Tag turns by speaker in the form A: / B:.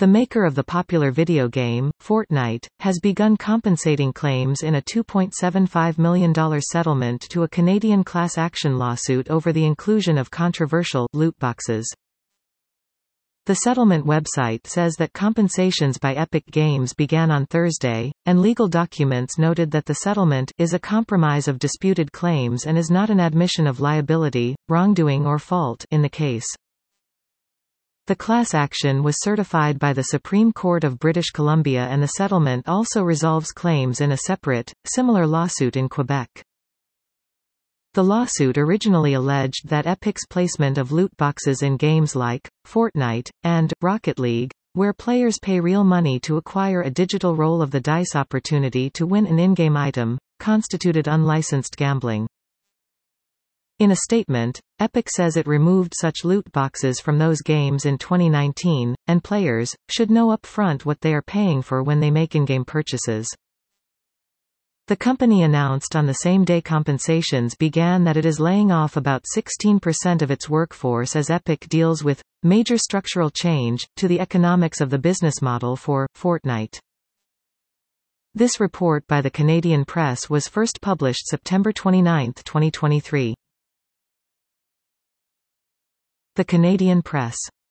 A: The maker of the popular video game, Fortnite, has begun compensating claims in a $2.75 million settlement to a Canadian class action lawsuit over the inclusion of controversial loot boxes. The settlement website says that compensations by Epic Games began on Thursday, and legal documents noted that the settlement is a compromise of disputed claims and is not an admission of liability, wrongdoing or fault in the case. The class action was certified by the Supreme Court of British Columbia, and the settlement also resolves claims in a separate, similar lawsuit in Quebec. The lawsuit originally alleged that Epic's placement of loot boxes in games like Fortnite and Rocket League, where players pay real money to acquire a digital roll of the dice opportunity to win an in-game item, constituted unlicensed gambling. In a statement, Epic says it removed such loot boxes from those games in 2019, and players should know up front what they are paying for when they make in-game purchases. The company announced on the same day compensations began that it is laying off about 16% of its workforce as Epic deals with major structural change to the economics of the business model for Fortnite. This report by the Canadian Press was first published September 29, 2023. The Canadian Press.